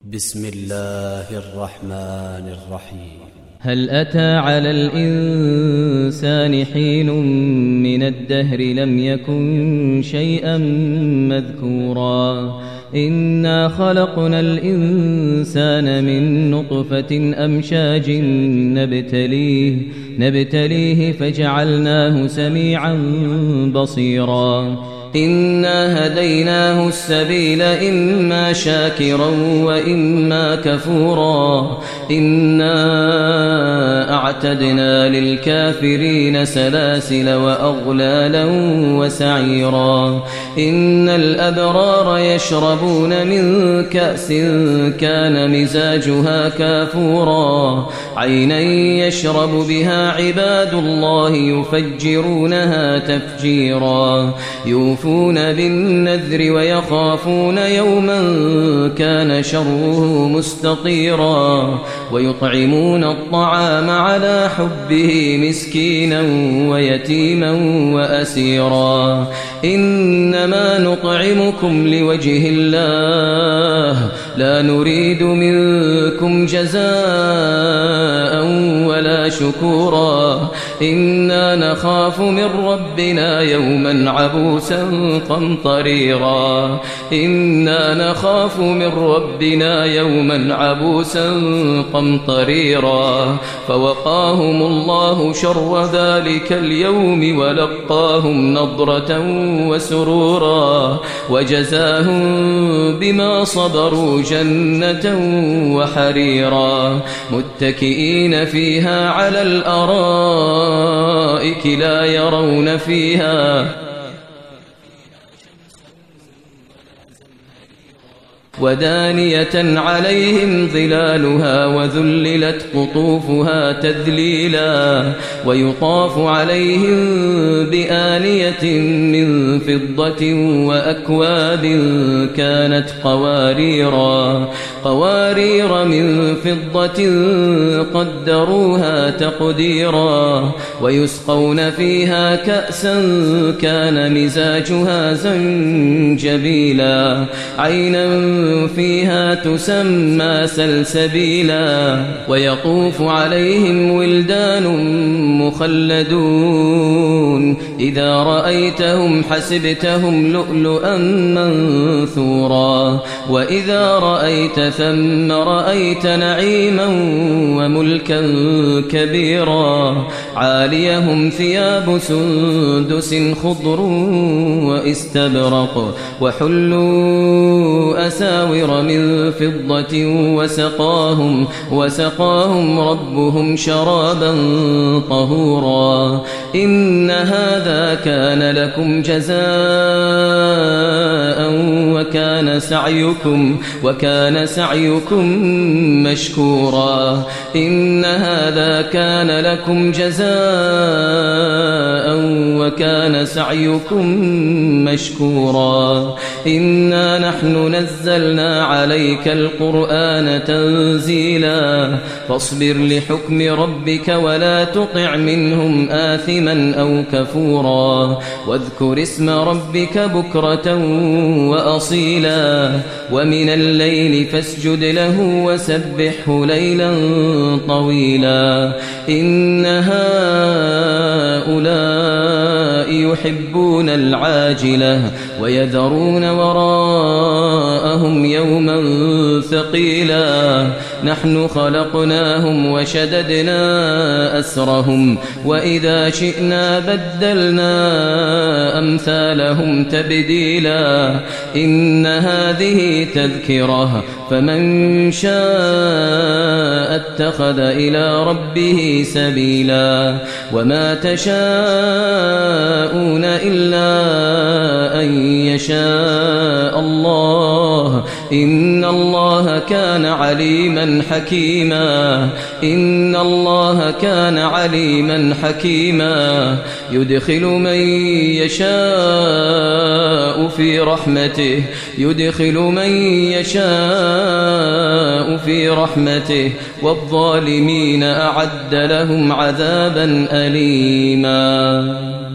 بسم الله الرحمن الرحيم. هل أتى على الإنسان حين من الدهر لم يكن شيئا مذكورا إنا خلقنا الإنسان من نطفة أمشاج نبتليه فجعلناه سميعا بصيرا إنا هديناه السبيل إما شاكرا وإما كفورا إنا أعتدنا للكافرين سلاسل وأغلالا وسعيرا إن الأبرار يشربون من كأس كان مزاجها كافورا عينا يشرب بها عباد الله يفجرونها تفجيرا يوفون بالنذر ويخافون يوما كان شره مستطيرا ويطعمون الطعام على حبه مسكينا ويتيما وأسيرا إنما نطعمكم لوجه الله لا نريد منكم جزاء ولا شكورا إنا نخاف من ربنا يوما عبوسا قمطريرا إنا نخاف من ربنا يوما عبوسا قمطريرا فوقاهم الله شر ذلك اليوم ولقاهم نضرة وسرورا وجزاهم بما صبروا جنة وحريرا متكئين فيها على الأرائك لا يرون فيها ودانية عليهم ظلالها وذللت قطوفها تذليلا ويطاف عليهم بآنية من فضة وأكواب كانت قوارير من فضة قدروها تقديرا ويسقون فيها كأسا كان مزاجها زنجبيلا عينا فيها تسمى سلسبيلا ويطوف عليهم ولدان مخلدون إذا رأيتهم حسبتهم لؤلؤا منثورا وإذا رأيت ثم رأيت نعيما وملكا كبيرا عاليهم ثياب سندس خضر واستبرق وحلوا أساور من فضة وسقاهم ربهم شرابا طهورا إن هذا كان لكم جزاء وكان سعيكم مشكورا إن هذا كان لكم جزاء وكان سعيكم مشكورا إنا نحن نزلنا عليك القرآن تنزيلا فاصبر لحكم ربك ولا تطع منهم آثما أو كفورا واذكر اسم ربك بكرة وأصيلا ومن الليل فاسجد له وسبحه ليلا طويلا إن هؤلاء يحبون العاجلة ويذرون وراءهم يوما ثقيلا نحن خلقناهم وشددنا أسرهم وإذا شئنا بدلنا أمثالهم تبديلا إن هذه تذكرة فمن شاء اتخذ إلى ربه سبيلا وما تشاءون إلا أن يشاء الله إن الله كان عليما حكيما يدخل من يشاء في رحمته والظالمين أعد لهم عذابا أليما.